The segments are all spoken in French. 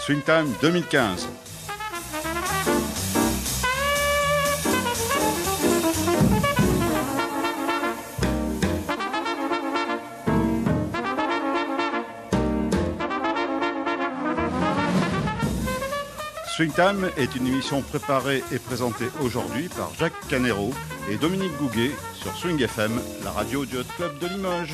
Swing Time 2015. Swing Time est une émission préparée et présentée aujourd'hui par Jacques Canero et Dominique Gouguet sur Swing FM, la radio du Hot Club de Limoges.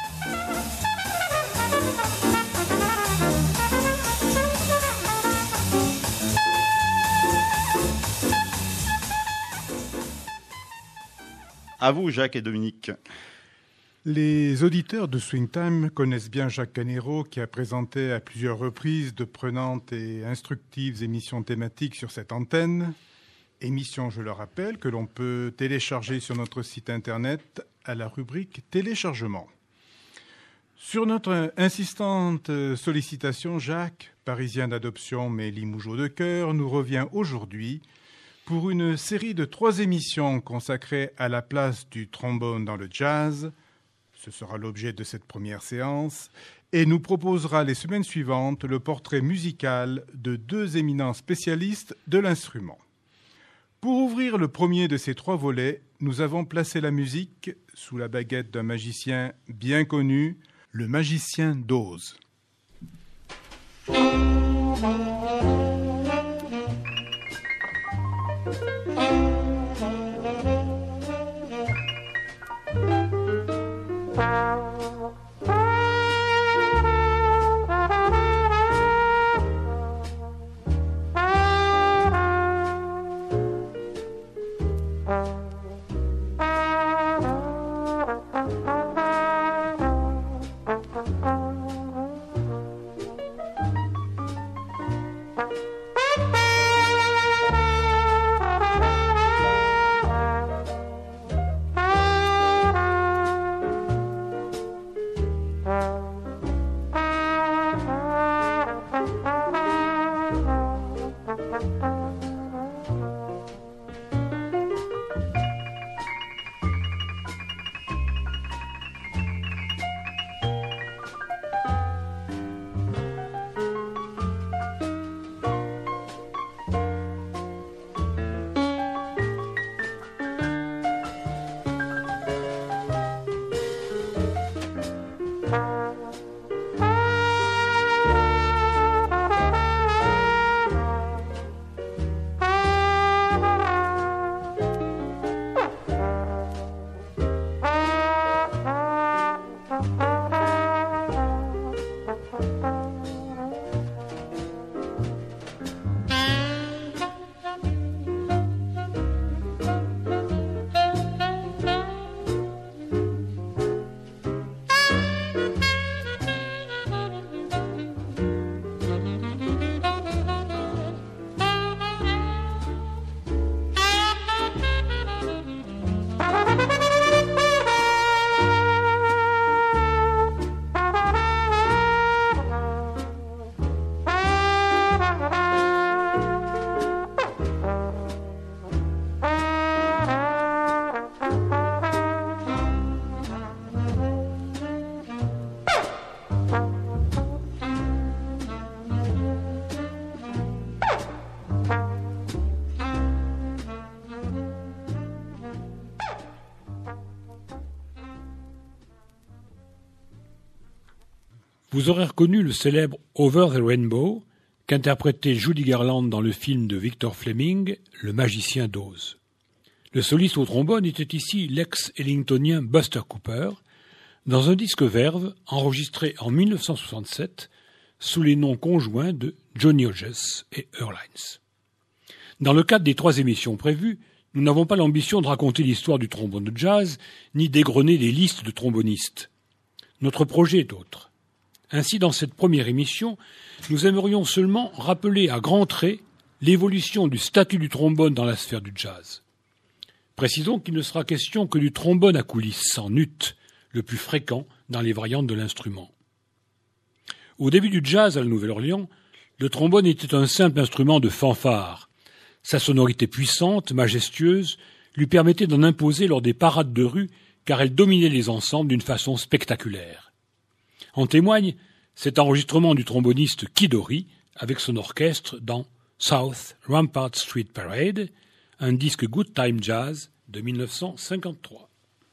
À vous, Jacques et Dominique. Les auditeurs de Swing Time connaissent bien Jacques Canero qui a présenté à plusieurs reprises de prenantes et instructives émissions thématiques sur cette antenne. Émissions, je le rappelle, que l'on peut télécharger sur notre site internet à la rubrique téléchargement. Sur notre insistante sollicitation, Jacques, parisien d'adoption mais limougeau de cœur, nous revient aujourd'hui pour une série de 3 émissions consacrées à la place du trombone dans le jazz. Ce sera l'objet de cette première séance et nous proposera les semaines suivantes le portrait musical de 2 éminents spécialistes de l'instrument. Pour ouvrir le premier de ces 3 volets, nous avons placé la musique sous la baguette d'un magicien bien connu, le magicien d'Oz. Vous aurez reconnu le célèbre Over the Rainbow qu'interprétait Judy Garland dans le film de Victor Fleming, Le magicien d'Oz. Le soliste au trombone était ici l'ex-ellingtonien Buster Cooper, dans un disque Verve enregistré en 1967 sous les noms conjoints de Johnny Hodges et Earl Hines. Dans le cadre des 3 émissions prévues, nous n'avons pas l'ambition de raconter l'histoire du trombone de jazz, ni d'égrener les listes de trombonistes. Notre projet est autre. Ainsi, dans cette première émission, nous aimerions seulement rappeler à grands traits l'évolution du statut du trombone dans la sphère du jazz. Précisons qu'il ne sera question que du trombone à coulisses en ut, le plus fréquent dans les variantes de l'instrument. Au début du jazz à la Nouvelle-Orléans, le trombone était un simple instrument de fanfare. Sa sonorité puissante, majestueuse, lui permettait d'en imposer lors des parades de rue, car elle dominait les ensembles d'une façon spectaculaire. En témoigne cet enregistrement du tromboniste Kid Ory, avec son orchestre dans South Rampart Street Parade, un disque Good Time Jazz de 1953.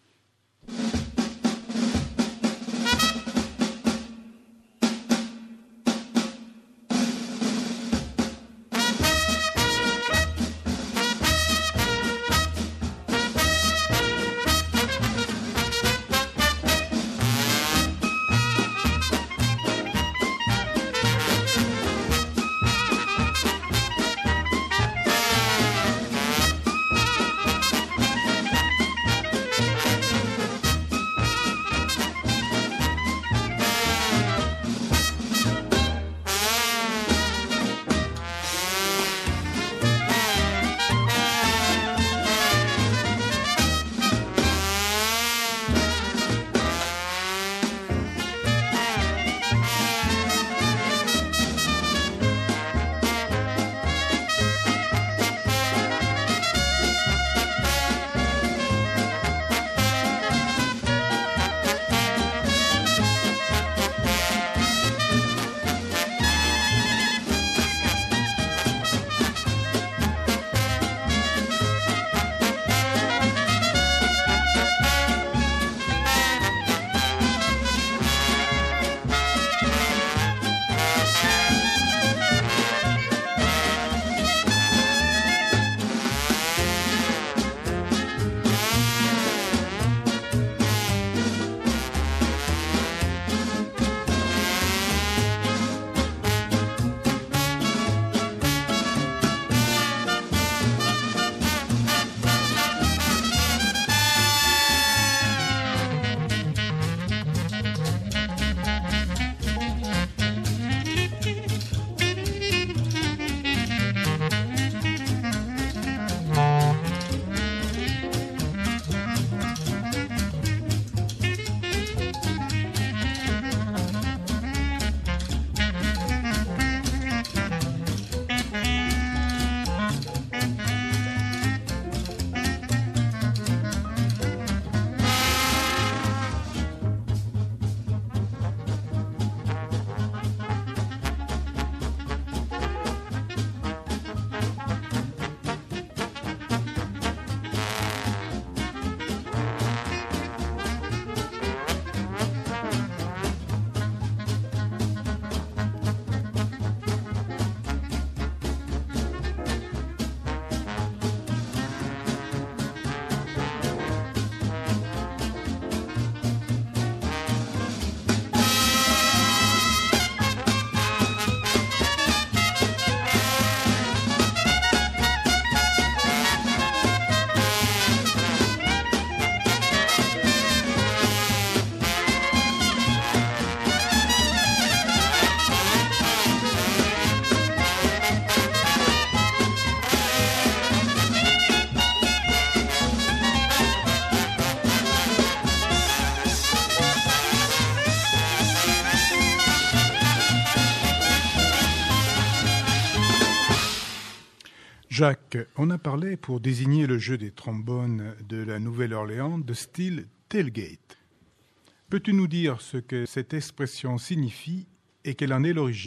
Jacques, on a parlé pour désigner le jeu des trombones de la Nouvelle-Orléans de style tailgate. Peux-tu nous dire ce que cette expression signifie et quelle en est l'origine ?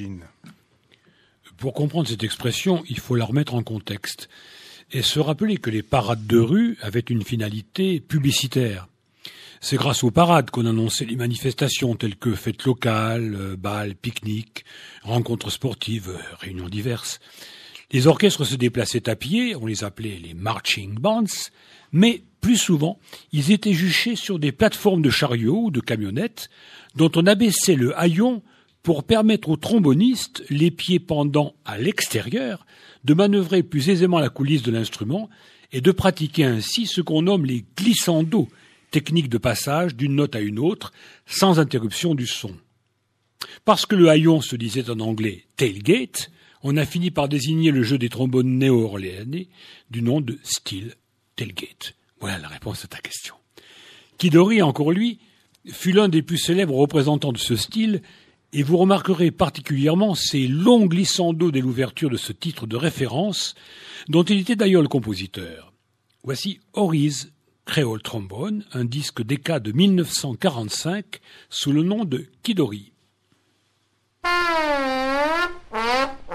Pour comprendre cette expression, il faut la remettre en contexte et se rappeler que les parades de rue avaient une finalité publicitaire. C'est grâce aux parades qu'on annonçait les manifestations telles que fêtes locales, bals, pique-niques, rencontres sportives, réunions diverses. Les orchestres se déplaçaient à pied, on les appelait les marching bands, mais plus souvent, ils étaient juchés sur des plateformes de chariots ou de camionnettes dont on abaissait le haillon pour permettre aux trombonistes, les pieds pendant à l'extérieur, de manœuvrer plus aisément la coulisse de l'instrument et de pratiquer ainsi ce qu'on nomme les glissandos, technique de passage d'une note à une autre, sans interruption du son. Parce que le haillon se disait en anglais « tailgate », on a fini par désigner le jeu des trombones néo-orléanais du nom de style tailgate. Voilà la réponse à ta question. Kid Ory, encore lui, fut l'un des plus célèbres représentants de ce style, et vous remarquerez particulièrement ces longs glissandos dès l'ouverture de ce titre de référence, dont il était d'ailleurs le compositeur. Voici Ory's Creole Trombone, un disque d'Eka de 1945 sous le nom de Kid Ory.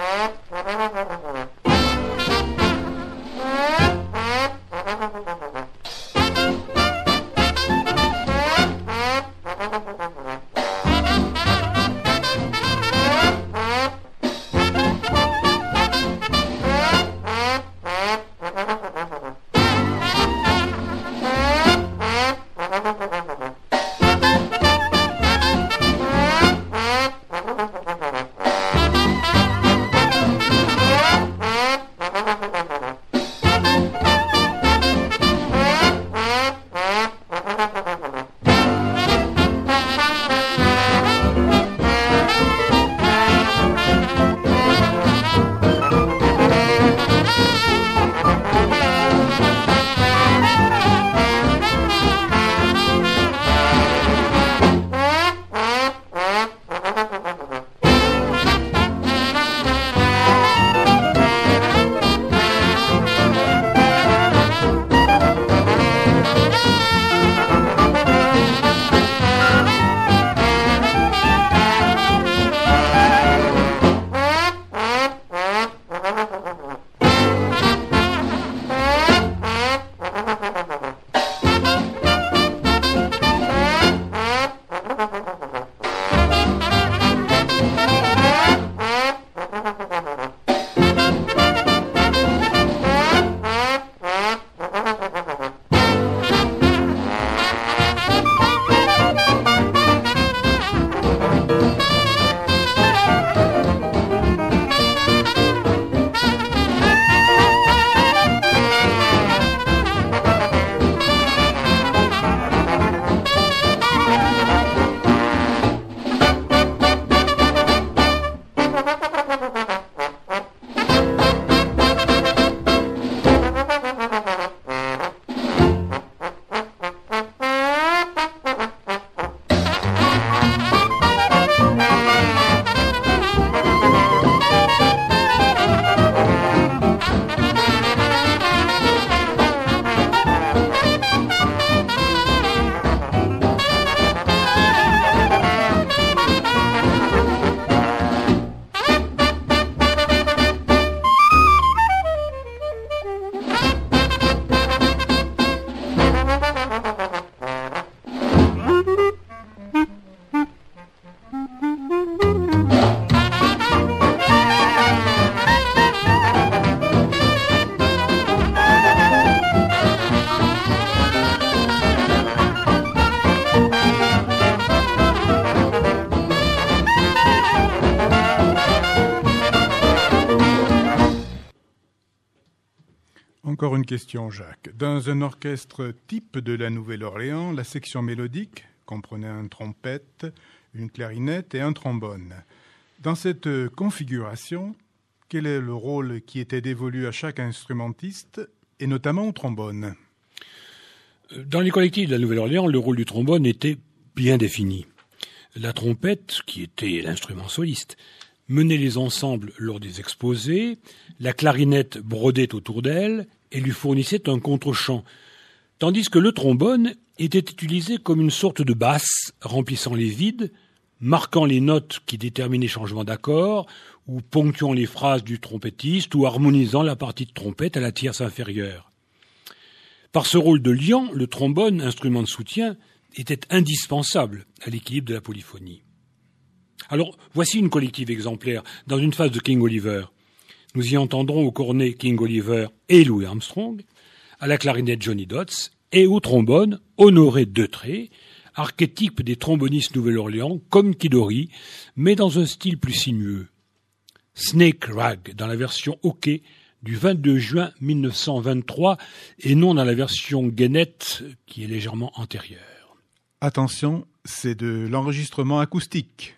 encore une question, Jacques. Dans un orchestre type de la Nouvelle-Orléans, la section mélodique comprenait une trompette, une clarinette et un trombone. Dans cette configuration, quel est le rôle qui était dévolu à chaque instrumentiste, et notamment au trombone ? Dans les collectifs de la Nouvelle-Orléans, le rôle du trombone était bien défini. La trompette, qui était l'instrument soliste, menait les ensembles lors des exposés, la clarinette brodait autour d'elle et lui fournissait un contre-chant, tandis que le trombone était utilisé comme une sorte de basse remplissant les vides, marquant les notes qui déterminaient les changements d'accord, ou ponctuant les phrases du trompettiste, ou harmonisant la partie de trompette à la tierce inférieure. Par ce rôle de liant, le trombone, instrument de soutien, était indispensable à l'équilibre de la polyphonie. Alors, voici une collective exemplaire dans une phase de King Oliver. Nous y entendrons au cornet King Oliver et Louis Armstrong, à la clarinette Johnny Dodds et au trombone Honoré Deutré, archétype des trombonistes Nouvelle-Orléans comme Kidori, mais dans un style plus sinueux. Snake Rag dans la version hockey du 22 juin 1923 et non dans la version Guénette qui est légèrement antérieure. Attention, c'est de l'enregistrement acoustique.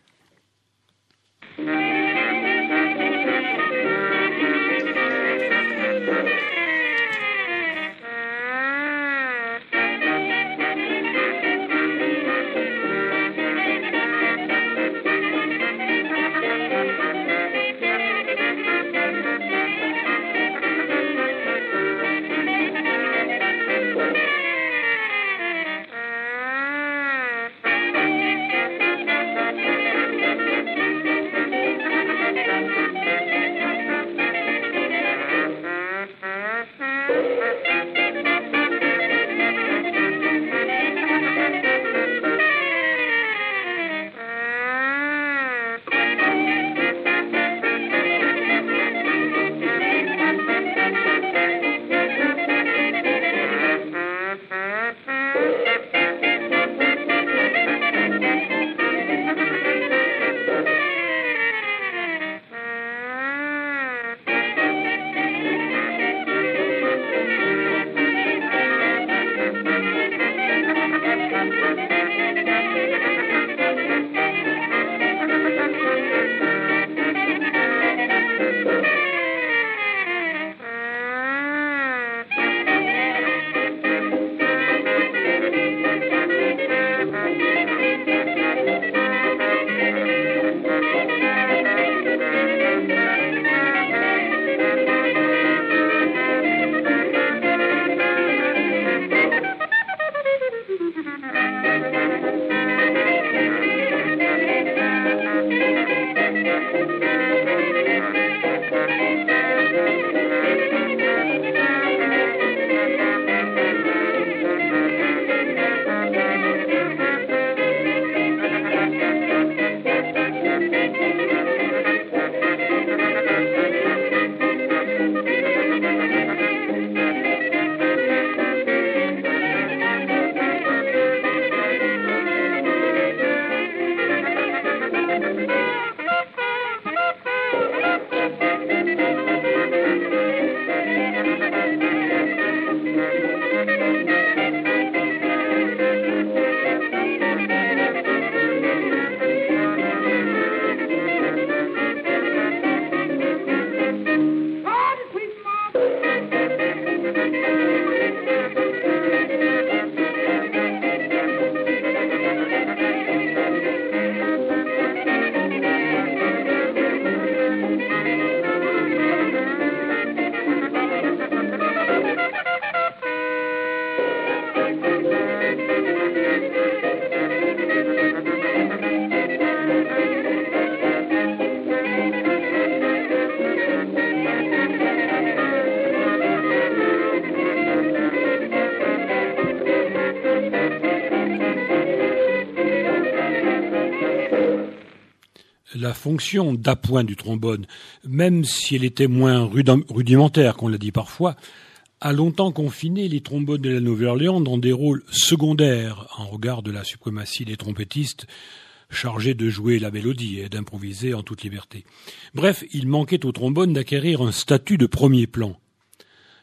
La fonction d'appoint du trombone, même si elle était moins rudimentaire qu'on l'a dit parfois, a longtemps confiné les trombones de la Nouvelle-Orléans dans des rôles secondaires en regard de la suprématie des trompettistes chargés de jouer la mélodie et d'improviser en toute liberté. Bref, il manquait au trombone d'acquérir un statut de premier plan.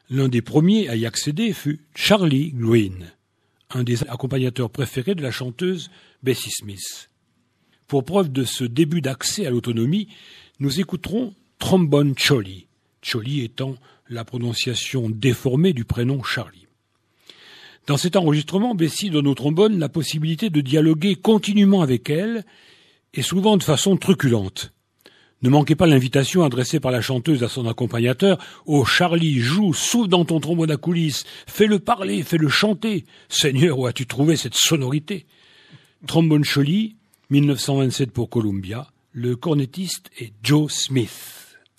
L'un des premiers à y accéder fut Charlie Green, un des accompagnateurs préférés de la chanteuse Bessie Smith. Pour preuve de ce début d'accès à l'autonomie, nous écouterons Trombone Cholly, Cholly étant la prononciation déformée du prénom Charlie. Dans cet enregistrement, Bessie donne au trombone la possibilité de dialoguer continuellement avec elle, et souvent de façon truculente. Ne manquez pas l'invitation adressée par la chanteuse à son accompagnateur « Oh Charlie, joue, souffle dans ton trombone à coulisses, fais-le parler, fais-le chanter. Seigneur, où as-tu trouvé cette sonorité ?» Trombone Cholly, 1927 pour Columbia, le cornettiste est Joe Smith.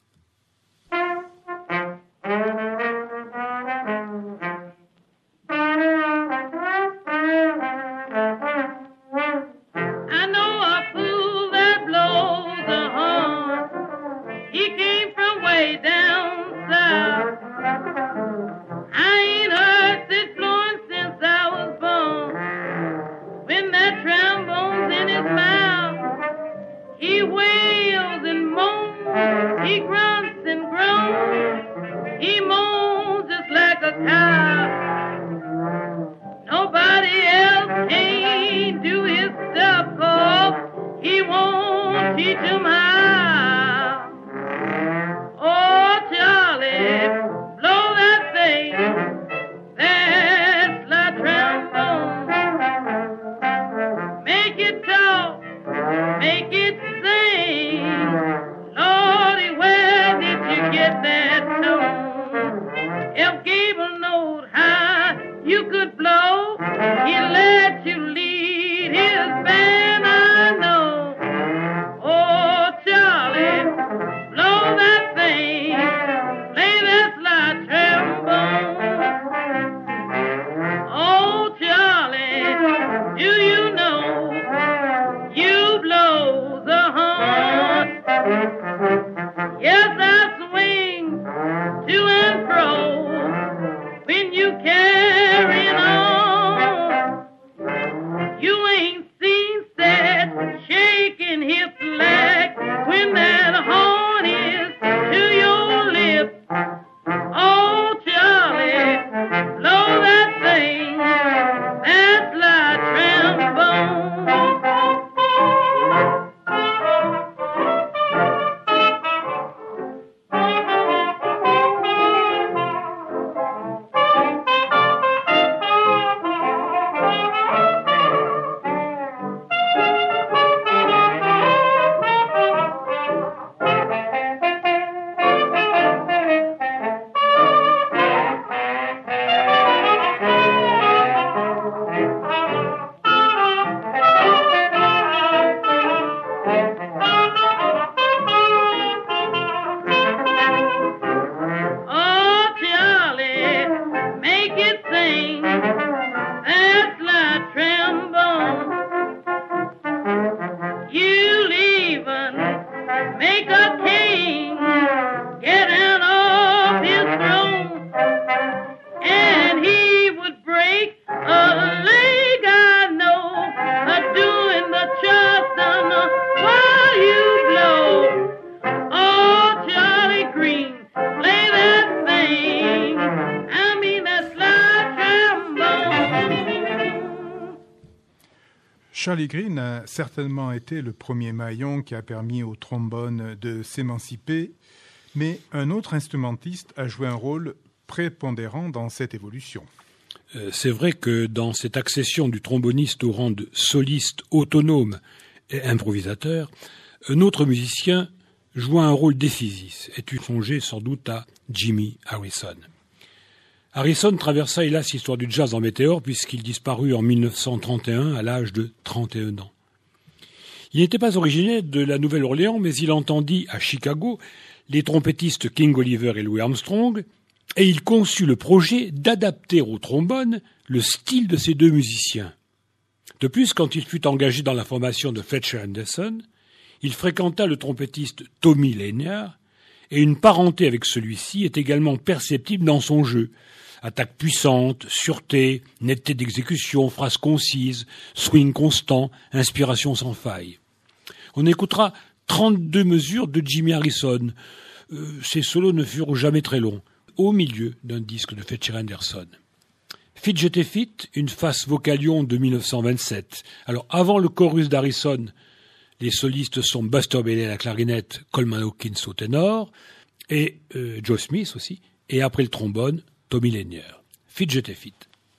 Charlie Green a certainement été le premier maillon qui a permis au trombone de s'émanciper, mais un autre instrumentiste a joué un rôle prépondérant dans cette évolution. C'est vrai que dans cette accession du tromboniste au rang de soliste autonome et improvisateur, un autre musicien joua un rôle décisif, et tu songeais sans doute à Jimmy Harrison. Harrison traversa hélas l'histoire du jazz en météore puisqu'il disparut en 1931 à l'âge de 31 ans. Il n'était pas originaire de la Nouvelle-Orléans, mais il entendit à Chicago les trompettistes King Oliver et Louis Armstrong, et il conçut le projet d'adapter au trombone le style de ces deux musiciens. De plus, quand il fut engagé dans la formation de Fletcher Henderson, il fréquenta le trompettiste Tommy Lanier, et une parenté avec celui-ci est également perceptible dans son jeu. Attaque puissante, sûreté, netteté d'exécution, phrases concises, swing constant, inspiration sans faille. On écoutera 32 mesures de Jimmy Harrison. Ces solos ne furent jamais très longs. au milieu d'un disque de Fletcher Henderson. Fit j'étais fit, une face vocalion de 1927. Alors avant le chorus d'Harrison, les solistes sont Buster Bailey à la clarinette, Coleman Hawkins au ténor, et Joe Smith aussi, et après le trombone, Tommy Lanier. Fit j'étais fit.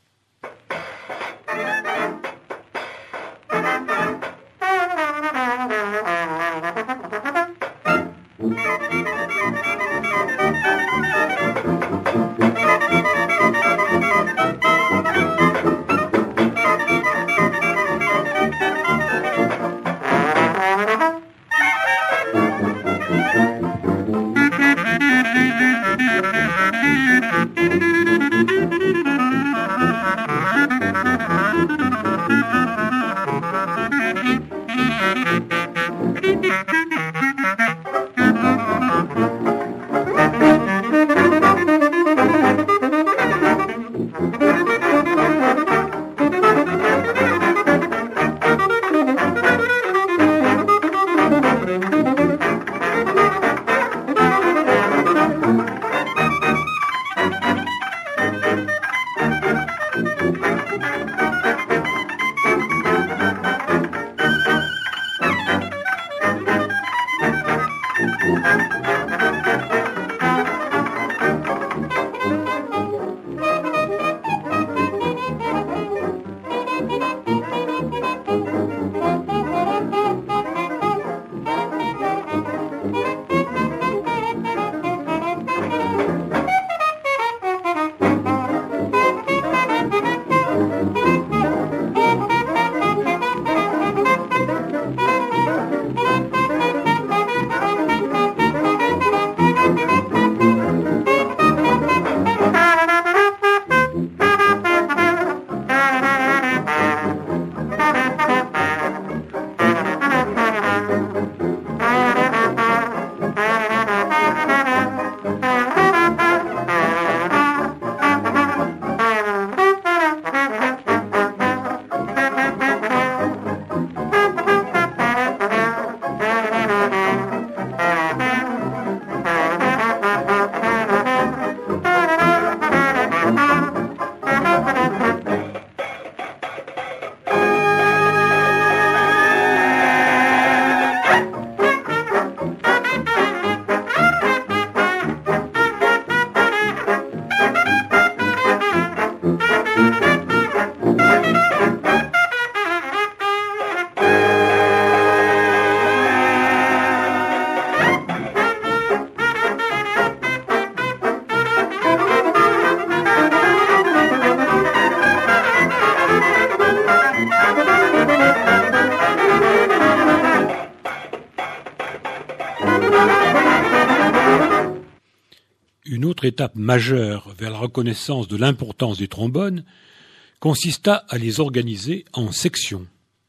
Une autre étape majeure vers la reconnaissance de l'importance des trombones consista à les organiser en sections.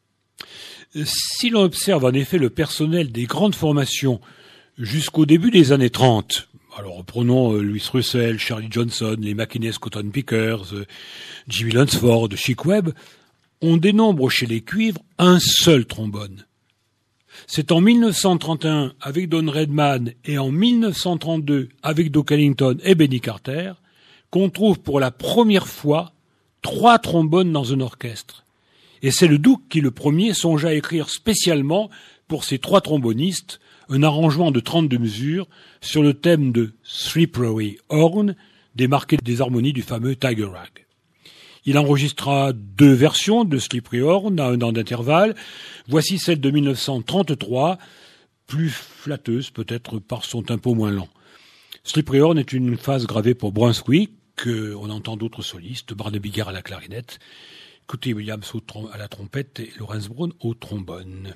Si l'on observe en effet le personnel des grandes formations jusqu'au début des années 30, alors prenons Louis Russell, Charlie Johnson, les McInnes Cotton Pickers, Jimmy Lunsford, Chick Webb, on dénombre chez les cuivres un seul trombone. C'est en 1931 avec Don Redman et en 1932 avec Duke Ellington et Benny Carter qu'on trouve pour la première fois 3 trombones dans un orchestre. Et c'est le Duke qui, le premier, songea à écrire spécialement pour ces 3 trombonistes un arrangement de 32 mesures sur le thème de Slippery Horn, démarqué des harmonies du fameux Tiger Rag. Il enregistra 2 versions de Slippery Horn à 1 an d'intervalle. Voici celle de 1933, plus flatteuse peut-être par son tempo moins lent. Slippery Horn est une phase gravée pour Brunswick. On entend d'autres solistes, Barnaby Garr à la clarinette, Cootie Williams à la trompette et Lawrence Brown au trombone.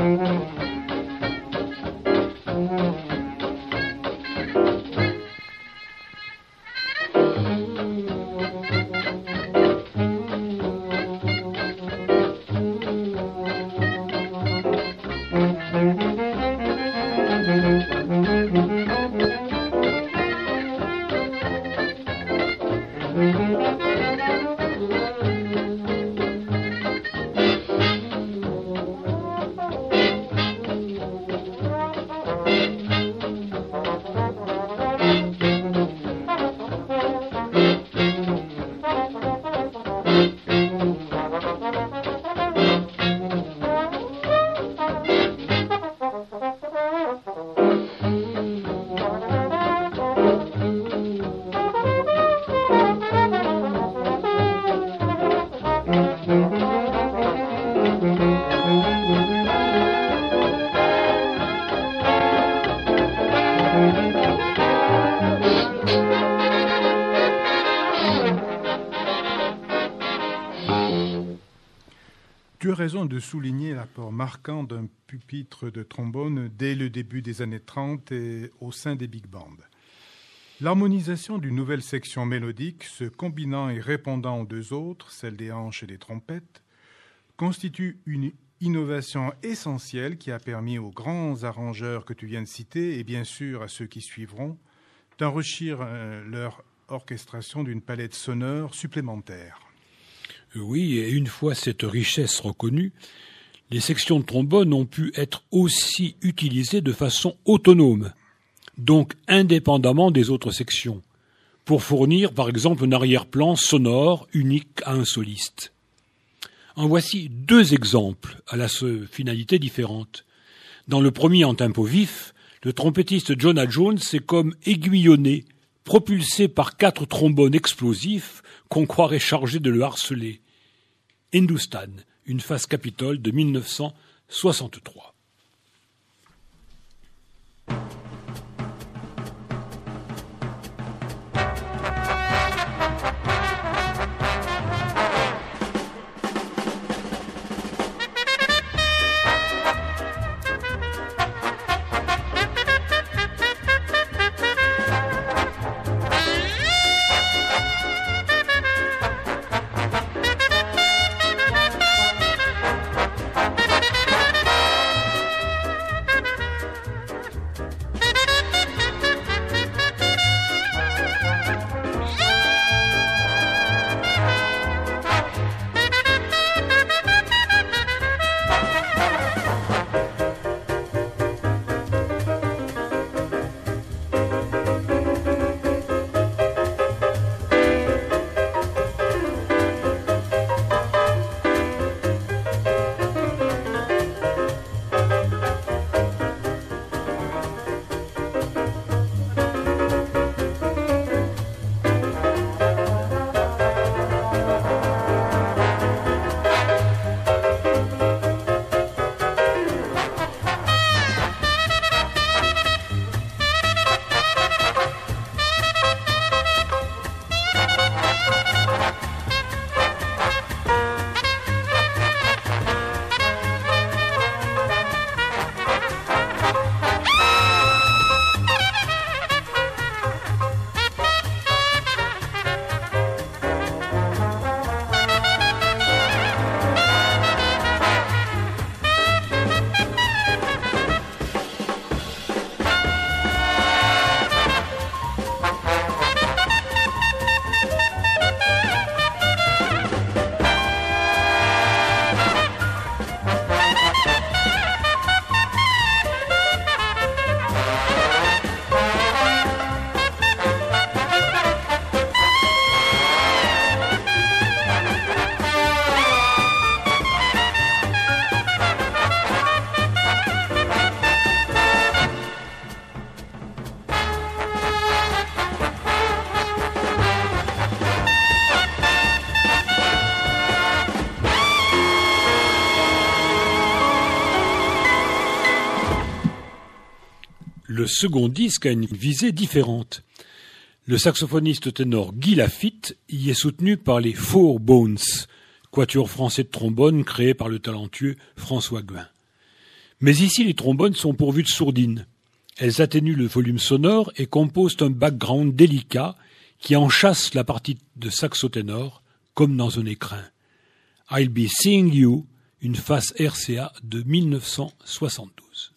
Tu as raison de souligner l'apport marquant d'un pupitre de trombone dès le début des années 30 et au sein des big bands. L'harmonisation d'une nouvelle section mélodique, se combinant et répondant aux deux autres, celle des hanches et des trompettes, constitue une innovation essentielle qui a permis aux grands arrangeurs que tu viens de citer, et bien sûr à ceux qui suivront, d'enrichir leur orchestration d'une palette sonore supplémentaire. Oui, et une fois cette richesse reconnue, les sections de trombone ont pu être aussi utilisées de façon autonome, donc indépendamment des autres sections, pour fournir par exemple un arrière-plan sonore unique à un soliste. En voici deux exemples à la finalité différente. Dans le premier en tempo vif, le trompettiste Jonah Jones est comme aiguillonné, propulsé par 4 trombones explosifs qu'on croirait chargés de le harceler. Hindustan, une phase capitole de 1963. Le second disque a une visée différente. Le saxophoniste ténor Guy Lafitte y est soutenu par les Four Bones, quatuor français de trombone créé par le talentueux François Guin. Mais ici, les trombones sont pourvus de sourdines. Elles atténuent le volume sonore et composent un background délicat qui enchâsse la partie de saxo ténor comme dans un écrin. I'll Be Seeing You, une face RCA de 1972.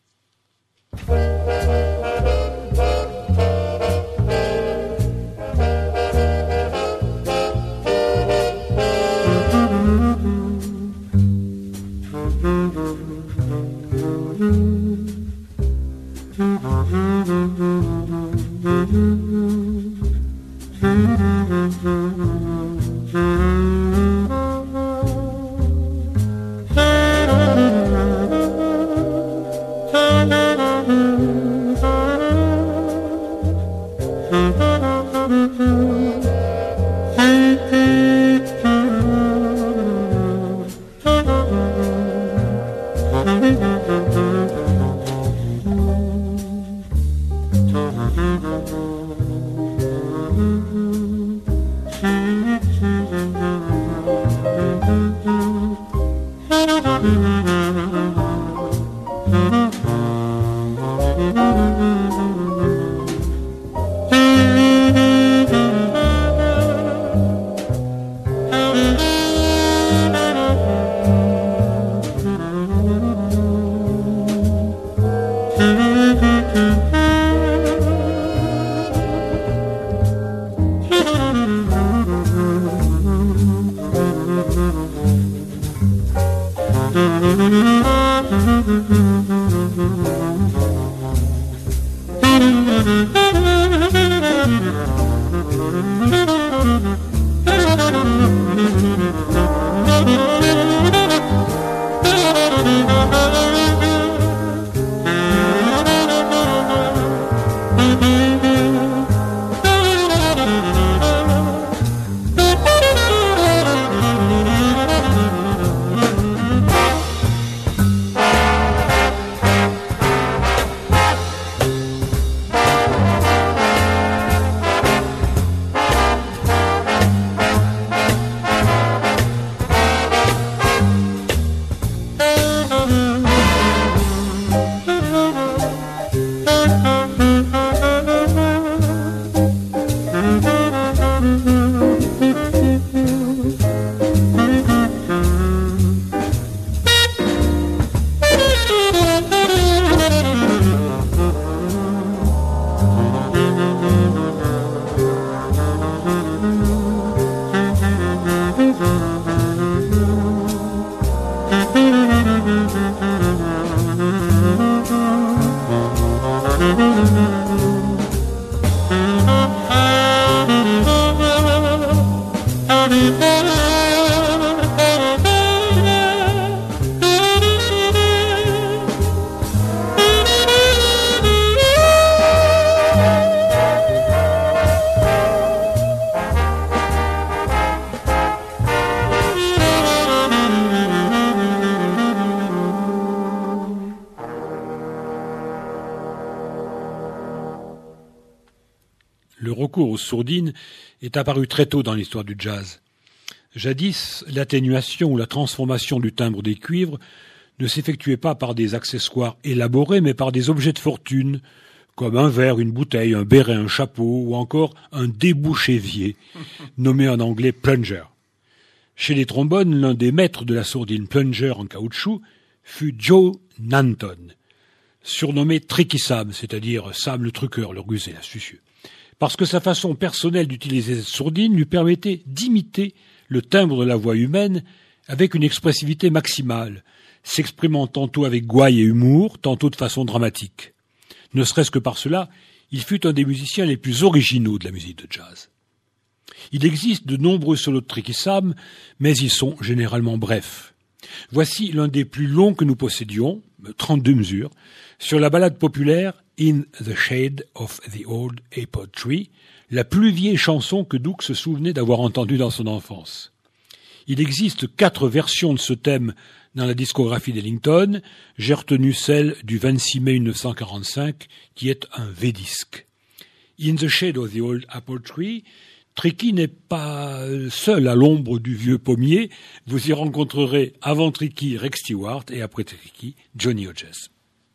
Le recours aux sourdines est apparu très tôt dans l'histoire du jazz. Jadis, l'atténuation ou la transformation du timbre des cuivres ne s'effectuait pas par des accessoires élaborés, mais par des objets de fortune, comme un verre, une bouteille, un béret, un chapeau, ou encore un débouchévier, nommé en anglais plunger. Chez les trombones, l'un des maîtres de la sourdine plunger en caoutchouc fut Joe Nanton, surnommé Tricky Sam, c'est-à-dire Sam le truqueur, le rusé, l'astucieux, parce que sa façon personnelle d'utiliser cette sourdine lui permettait d'imiter le timbre de la voix humaine avec une expressivité maximale, s'exprimant tantôt avec gouaille et humour, tantôt de façon dramatique. Ne serait-ce que par cela, il fut un des musiciens les plus originaux de la musique de jazz. Il existe de nombreux solos de Tricky Sam, mais ils sont généralement brefs. Voici l'un des plus longs que nous possédions, 32 mesures, sur la ballade populaire In the Shade of the Old Apple Tree, la plus vieille chanson que Doug se souvenait d'avoir entendue dans son enfance. Il existe 4 versions de ce thème dans la discographie d'Ellington. J'ai retenu celle du 26 mai 1945, qui est un V-disque. In the Shade of the Old Apple Tree Tricky n'est pas seul à l'ombre du vieux pommier. Vous y rencontrerez avant Tricky Rex Stewart et après Tricky Johnny Hodges.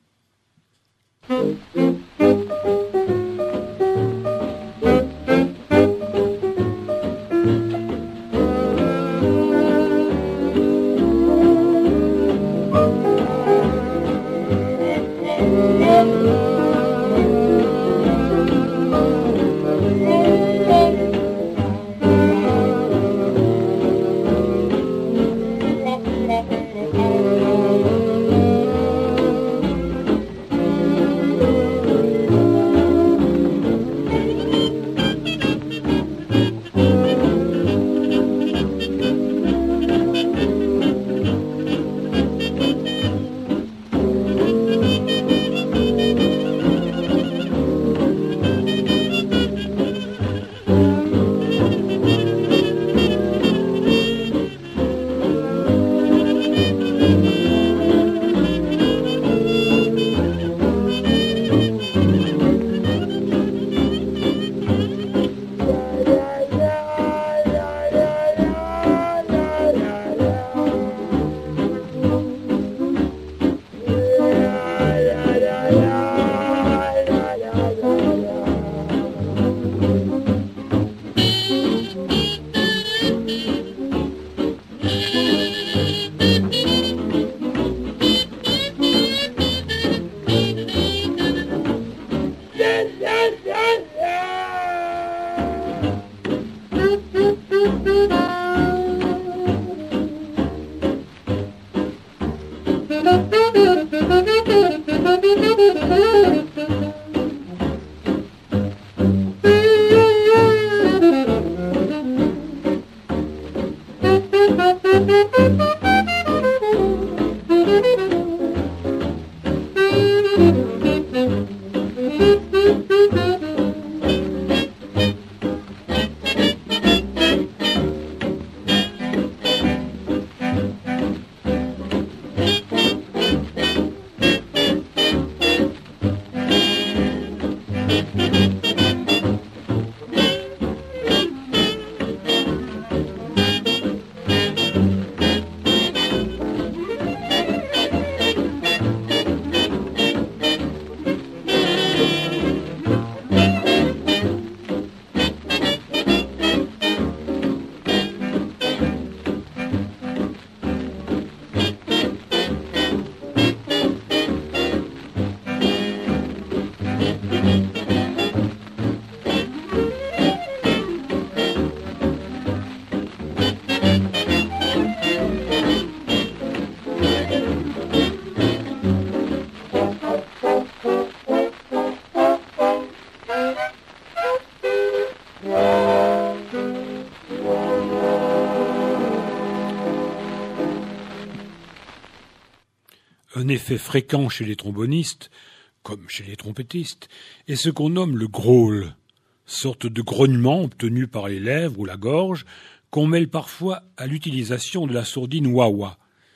Un effet fréquent chez les trombonistes, comme chez les trompettistes, est ce qu'on nomme le growl, sorte de grognement obtenu par les lèvres ou la gorge, qu'on mêle parfois à l'utilisation de la sourdine wah-wah.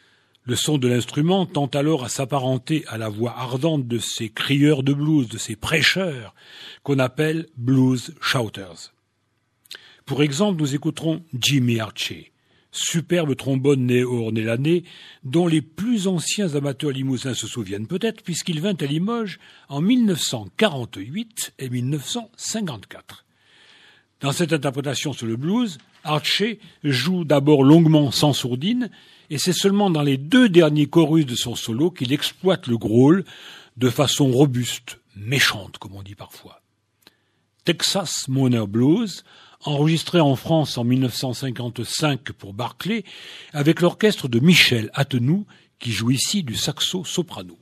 Le son de l'instrument tend alors à s'apparenter à la voix ardente de ces crieurs de blues, de ces prêcheurs, qu'on appelle blues shouters. Pour exemple, nous écouterons Jimmy Archie, superbe trombone néo-ornélanais, dont les plus anciens amateurs limousins se souviennent peut-être, puisqu'il vint à Limoges en 1948 et 1954. Dans cette interprétation sur le blues, Archie joue d'abord longuement sans sourdine, et c'est seulement dans les 2 derniers chorus de son solo qu'il exploite le growl de façon robuste, méchante, comme on dit parfois. Texas Mourner Blues, enregistré en France en 1955 pour Barclay, avec l'orchestre de Michel Atenou, qui joue ici du saxo soprano.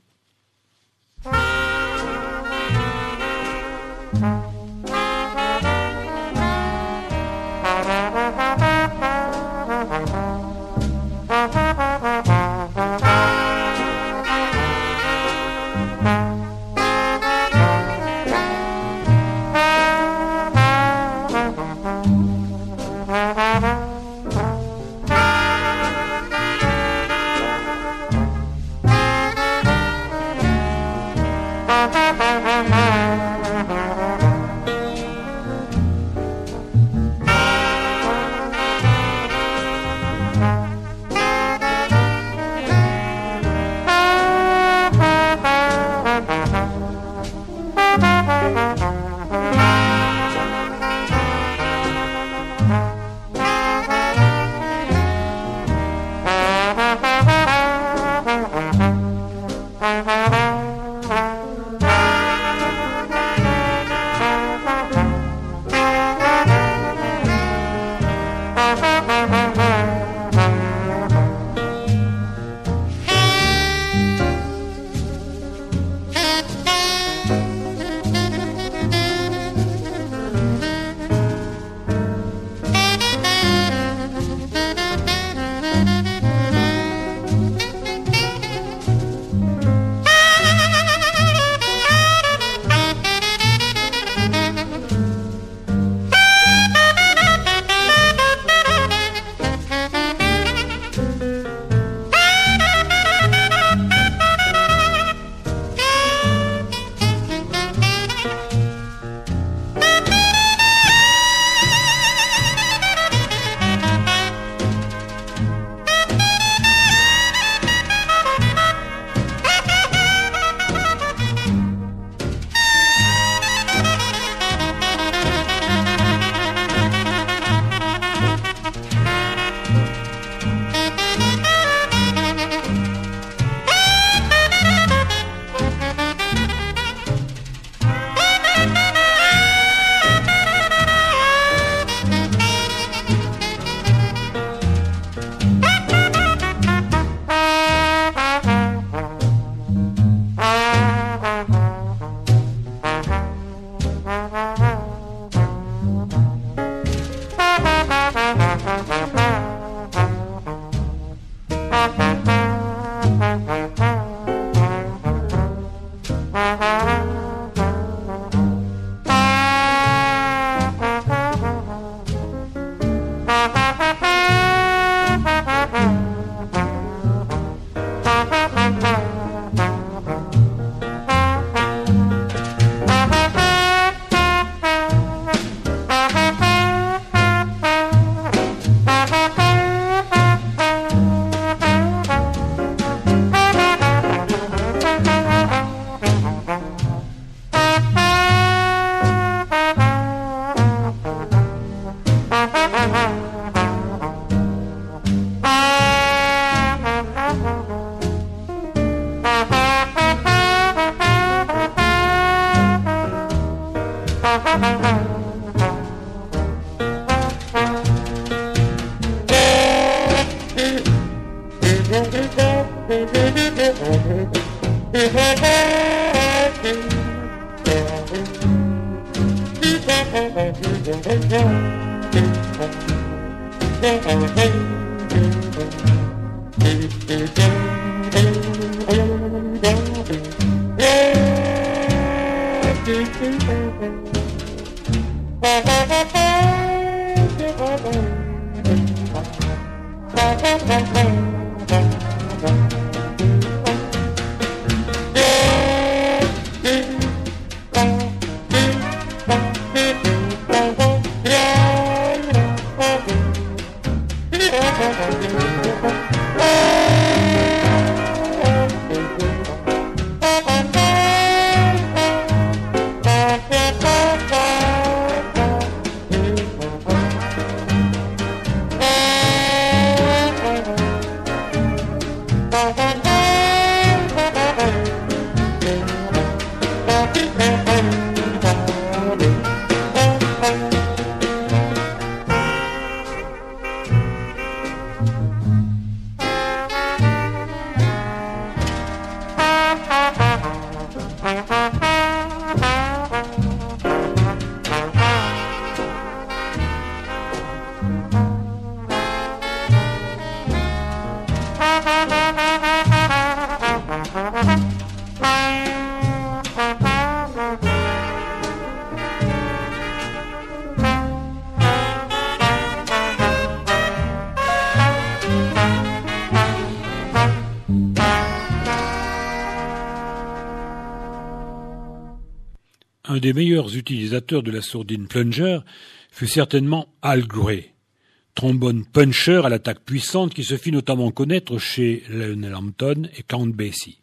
Un des meilleurs utilisateurs de la sourdine plunger fut certainement Al Gray, trombone puncher à l'attaque puissante qui se fit notamment connaître chez Lionel Hampton et Count Basie.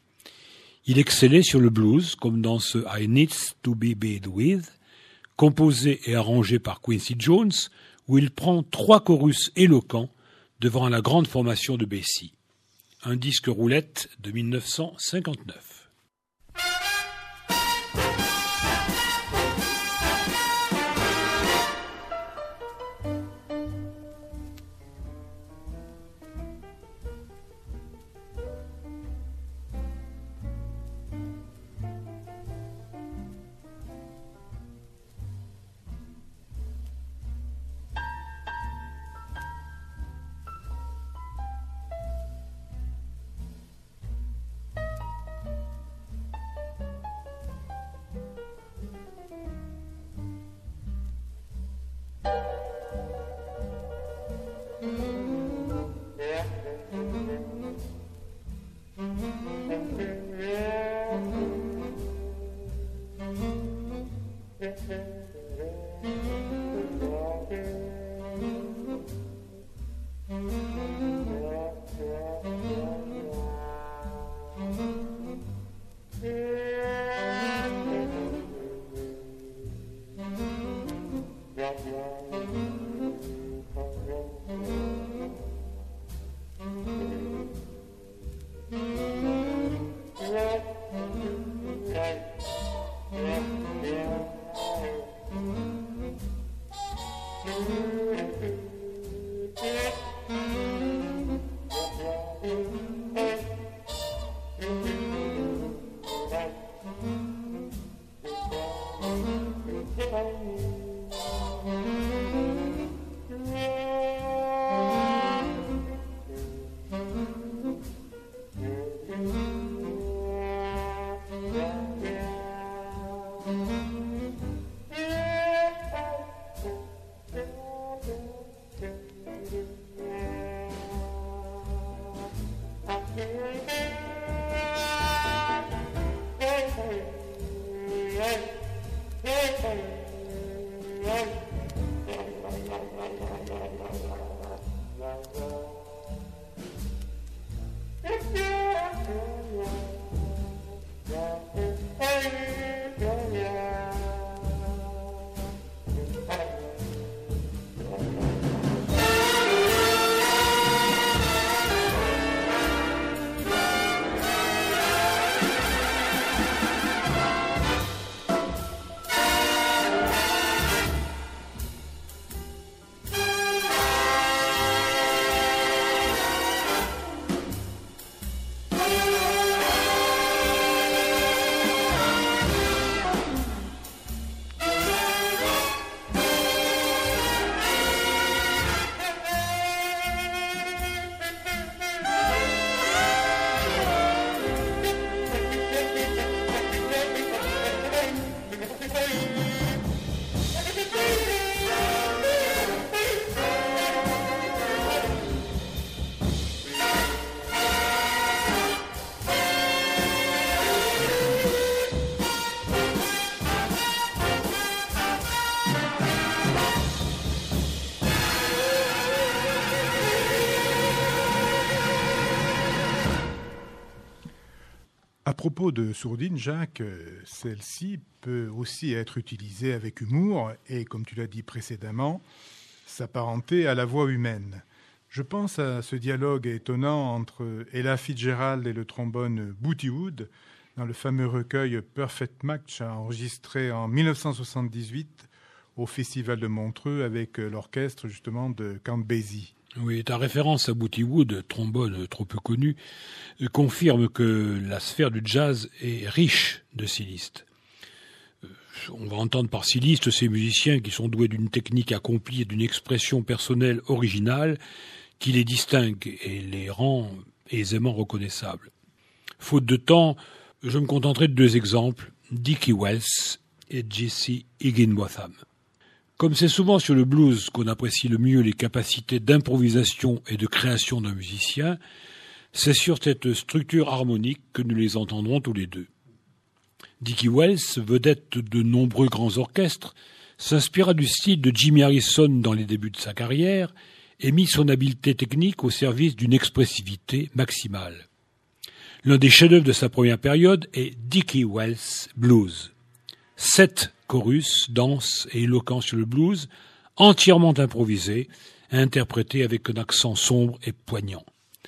Il excellait sur le blues, comme dans ce I Needs to Be Bid With, composé et arrangé par Quincy Jones, où il prend 3 chorus éloquents devant la grande formation de Basie. Un disque roulette de 1959. À propos de sourdine, Jacques, celle-ci peut aussi être utilisée avec humour et, comme tu l'as dit précédemment, s'apparenter à la voix humaine. Je pense à ce dialogue étonnant entre Ella Fitzgerald et le trombone Booty Wood dans le fameux recueil Perfect Match enregistré en 1978 au Festival de Montreux avec l'orchestre justement de Count Basie. Oui, ta référence à Booty Wood, trombone trop peu connu, confirme que la sphère du jazz est riche de stylistes. On va entendre par stylistes ces musiciens qui sont doués d'une technique accomplie et d'une expression personnelle originale qui les distingue et les rend aisément reconnaissables. Faute de temps, je me contenterai de deux exemples, Dickie Wells et Jesse Higginbotham. Comme c'est souvent sur le blues qu'on apprécie le mieux les capacités d'improvisation et de création d'un musicien, c'est sur cette structure harmonique que nous les entendrons tous les deux. Dickie Wells, vedette de nombreux grands orchestres, s'inspira du style de Jimmy Harrison dans les débuts de sa carrière et mit son habileté technique au service d'une expressivité maximale. L'un des chefs-d'œuvre de sa première période est Dickie Wells Blues. 7 chorus, denses et éloquents sur le blues, entièrement improvisés, interprétés avec un accent sombre et poignant.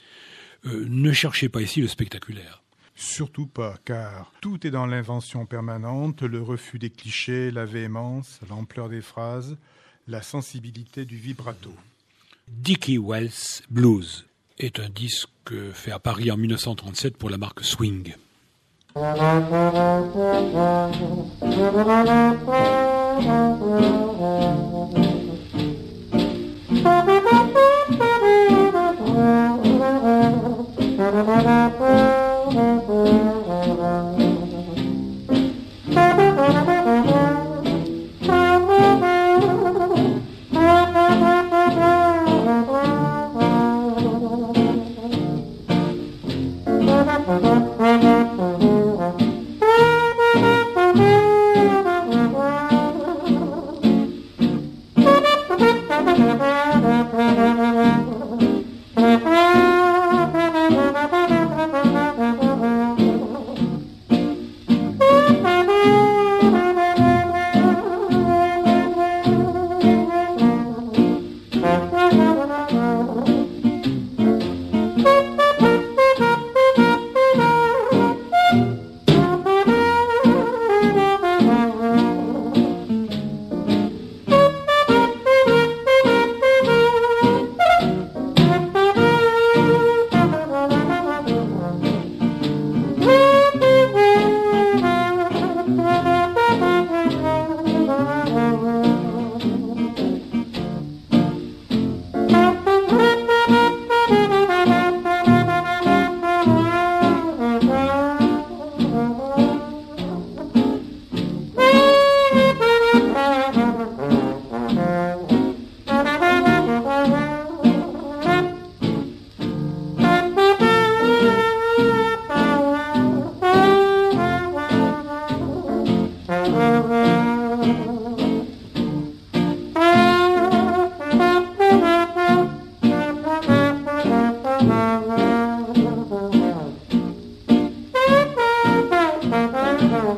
Ne cherchez pas ici le spectaculaire. Surtout pas, car tout est dans l'invention permanente, le refus des clichés, la véhémence, l'ampleur des phrases, la sensibilité du vibrato. Dickie Wells Blues est un disque fait à Paris en 1937 pour la marque Swing.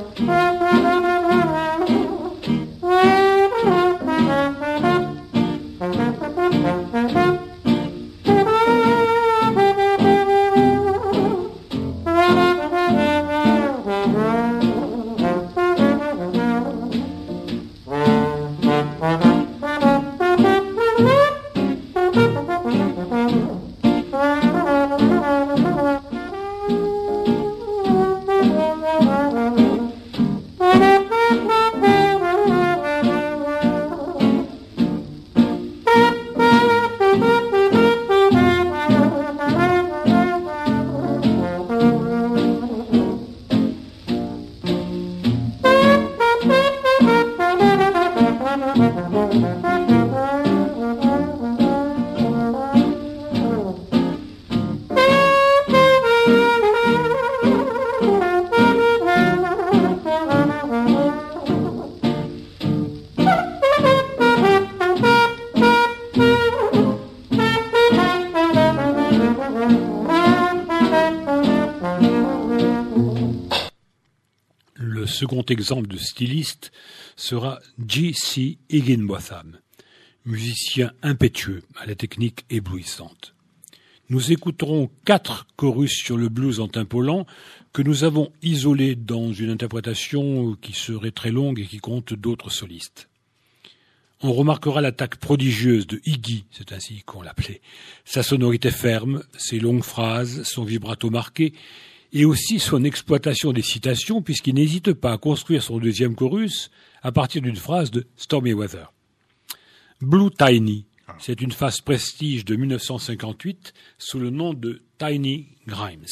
Le second exemple de styliste sera J.C. Higginbotham, musicien impétueux à la technique éblouissante. Nous écouterons 4 chorus sur le blues en tempo lent que nous avons isolés dans une interprétation qui serait très longue et qui compte d'autres solistes. On remarquera l'attaque prodigieuse de Iggy, c'est ainsi qu'on l'appelait, sa sonorité ferme, ses longues phrases, son vibrato marqué, et aussi son exploitation des citations, puisqu'il n'hésite pas à construire son deuxième chorus à partir d'une phrase de Stormy Weather. Blue Tiny, c'est une phase prestige de 1958 sous le nom de Tiny Grimes.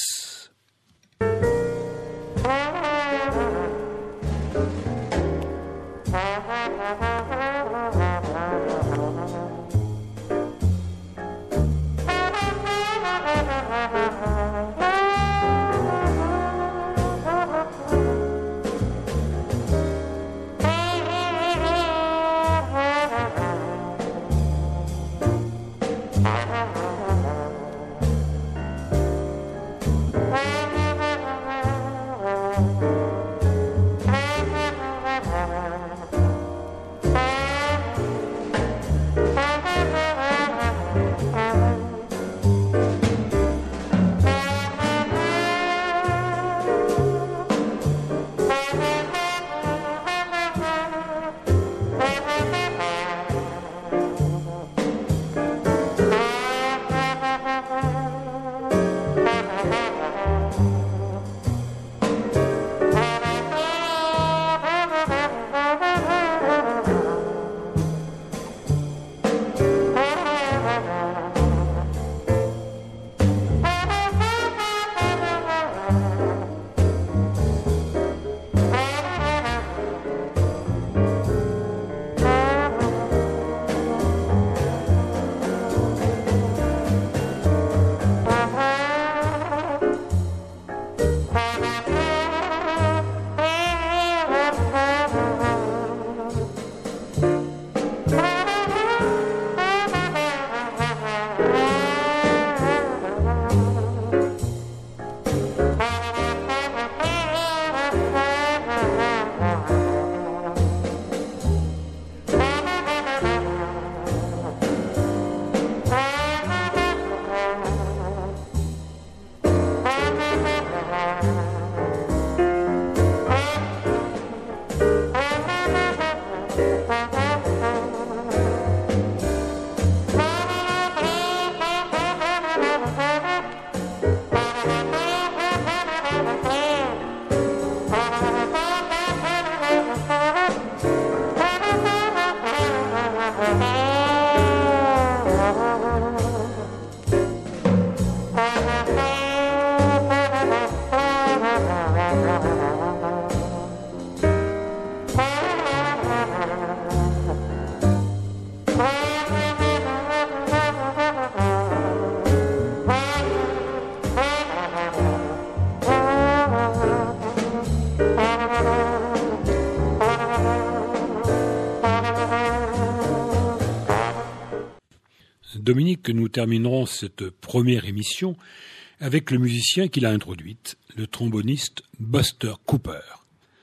Dominique, nous terminerons cette première émission avec le musicien qui l'a introduite, le tromboniste Buster Cooper.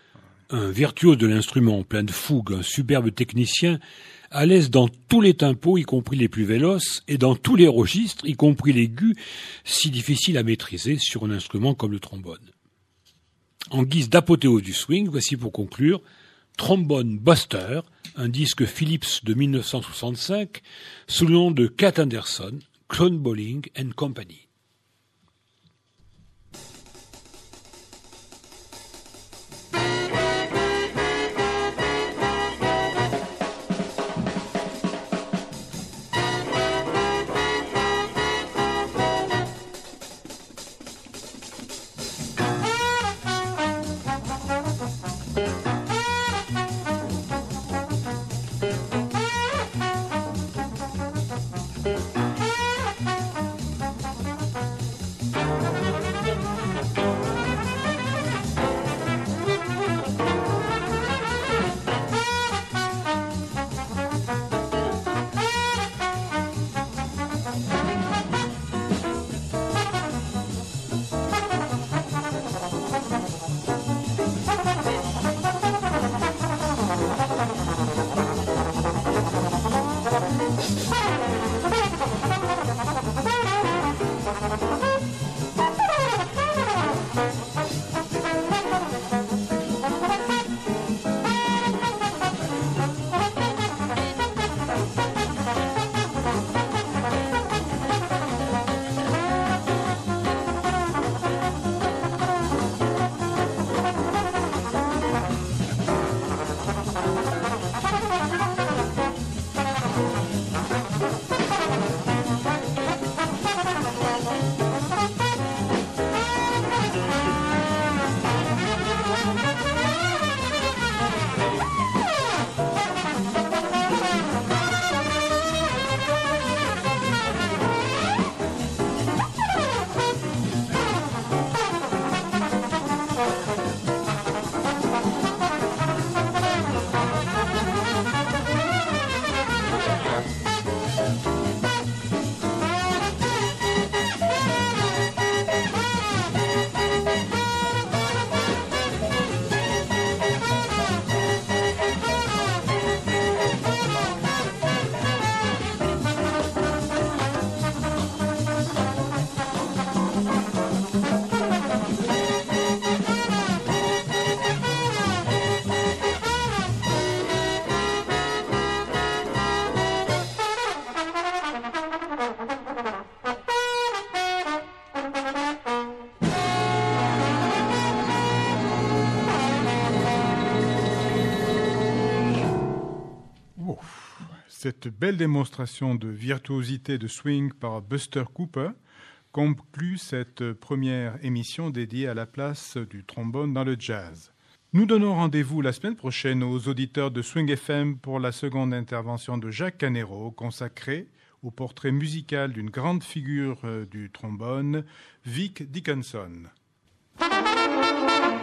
Un virtuose de l'instrument, plein de fougue, un superbe technicien, à l'aise dans tous les tempos, y compris les plus véloces, et dans tous les registres, y compris l'aigu, si difficile à maîtriser sur un instrument comme le trombone. En guise d'apothéose du swing, voici pour conclure Trombone Buster, un disque Philips de 1965, sous le nom de Cat Anderson, Clone Bowling and Company. Cette belle démonstration de virtuosité de swing par Buster Cooper conclut cette première émission dédiée à la place du trombone dans le jazz. Nous donnons rendez-vous la semaine prochaine aux auditeurs de Swing FM pour la seconde intervention de Jacques Canero consacrée au portrait musical d'une grande figure du trombone, Vic Dickinson.